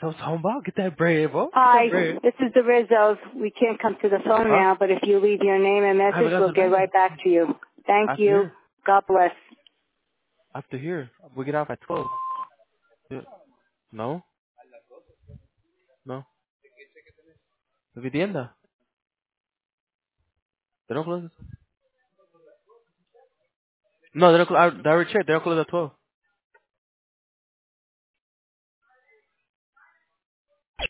So Tomba, get that bread, bro. Get Hi, that bread. this is the Rizzos. We can't come to the phone now, but if you leave your name and I haven't message, got we'll to the get bank. right back to you. Thank After you. here. God bless. After here. We get off at 12. Yeah. No? No. Vivienda. They don't close. No, they don't close. I already checked. They don't close at 12.